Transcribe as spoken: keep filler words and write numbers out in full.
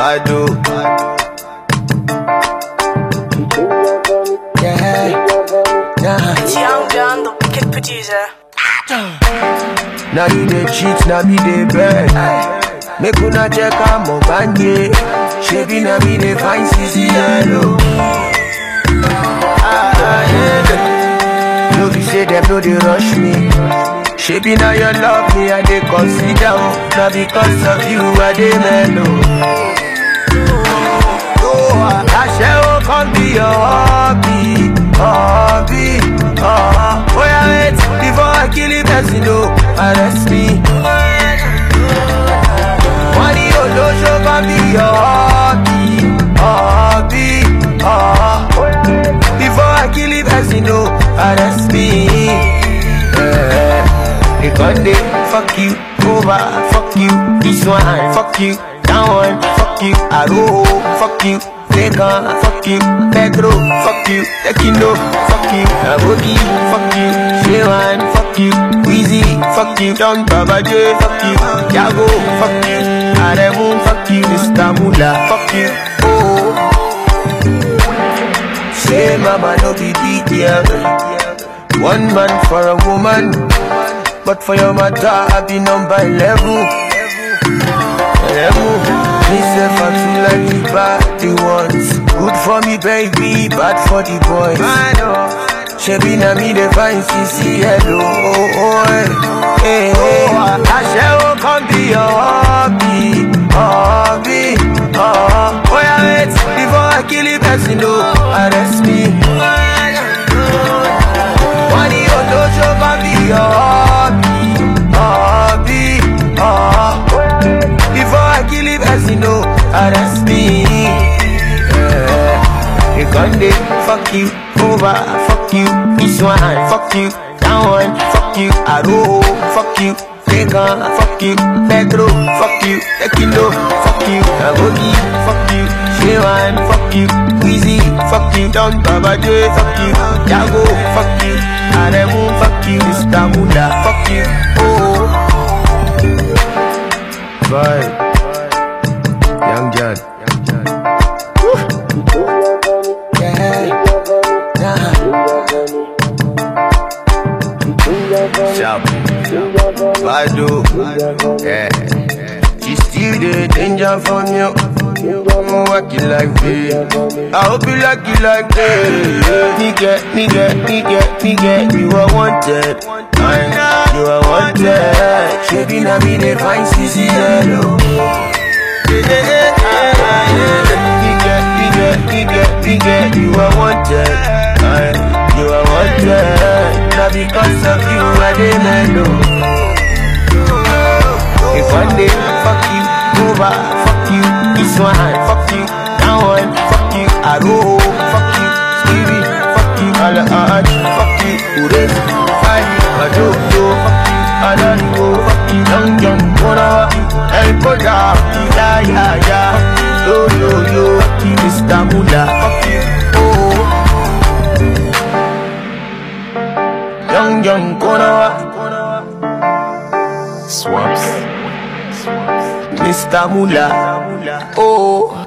Bado. Yeah, yeah. It's Young John, the wicked producer. Now you dey cheat, now me dey beg. Make una check out my banje. Shebi na me dey find C C L. Ah, yeah. No be say them no dey rush me. Shebi na you love me, I dey consider. Now because of you, I dey mellow. Oh, I shall come be your hobby, hobby. Oh, oh yeah, wait before I kill the person, no, arrest me. Money, oh, no, show come be your hobby, hobby. Oh, oh yeah, wait before I kill the person, no, arrest me. Yeah. They gon' dey fuck you over, fuck you this one, fuck you that one, fuck you Aro, fuck you Vegan, fuck you Pedro, fuck you Tekino, fuck you Abogi, fuck you Shewan, fuck you Weezy, fuck you Don Baba J, fuck you Yago, fuck you Aremu, fuck you Mister Mula, fuck you. Oh, say mama no be big girl. One man for a woman, but for your matter I be number eleven. Eleven. Me say for two like the bad the ones. Good for me baby, bad for the boys. Shebi na me dey find C C L. Oh, oh, hey, hey. I shall come be your hobby, hobby. Oh, oh yeah, wait before I kill the person, no, arrest me. Money on no show can be your hobby, hobby. Oh, oh yeah, wait before I kill the person, no, arrest me. Yeah. They gon' dey fuck you over, fuck you this one, fuck you that one, fuck you Aro, fuck you Vegan, fuck you Pedro, fuck you Tekino, fuck you Abogi, fuck you Shewan, fuck you Weezy, fuck you Don Baba J, fuck you Yago, fuck you Aremu, fuck you Mister Mula, fuck you. Oh, vibe, Young John. Sharp, Bado, yeah. She still the danger from you. I'ma walk you like this. I hope you like it like this. Nigga, nigga, nigga, nigga, you are wanted. You are wanted. Shebi na me dey find C C L. Nigga, nigga, nigga, nigga, you are wanted. You are wanted. Now because of you I dey mellow. If one day fuck you over, fuck you this one, fuck you that one, fuck you Aro, fuck you Stevie, fuck you Alaj, fuck you Ures, Fai, Ajojo, fuck you Adanigo, fuck you Young Young, Mona, El Koda, ya ya ya, yo yo yo, fuck you Mister Mula, fuck you. Oh, Young Young, Mona, Swaps. Mister Mula, oh.